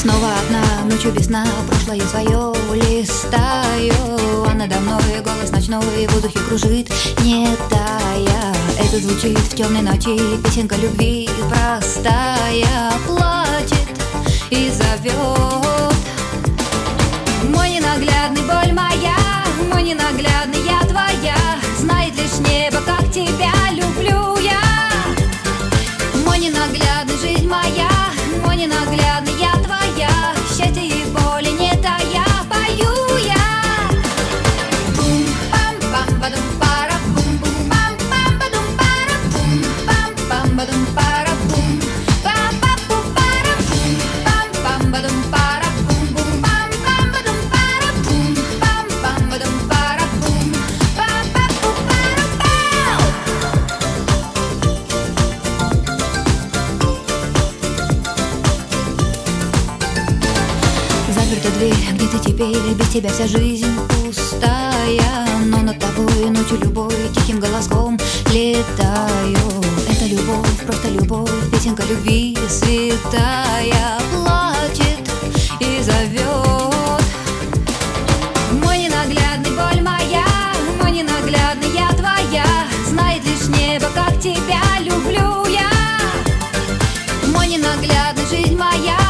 Снова одна, ночью без сна, прошлое свое листаю, а надо мной голос ночной в воздухе кружит, не тая. Это звучит в темной ночи, песенка любви простая, плачет и зовет. Мой ненаглядный, боль моя, мой ненаглядный, я твоя. Знает лишь небо, как тебя люблю я. Мой ненаглядный, жизнь моя, мой ненаглядный, я твоя. Счастье и боли не тая, пою я. Бум пам пам бадум пара бум бум пам пам бадум пара бум пам пам бадум пара бум па па пу пара бум пам пам бадум пара бум бум пам пам бадум пара бум пам пам бадум пара бум па па пу пара пау. Заперта дверь, где ты теперь? Без тебя вся жизнь пустая. Но над тобой ночью любой тихим голоском летаю. Это любовь, просто любовь, песенка любви святая, плачет и зовет. Мой ненаглядный, боль моя, мой ненаглядный, я твоя. Знает лишь небо, как тебя люблю я. Мой ненаглядный, жизнь моя,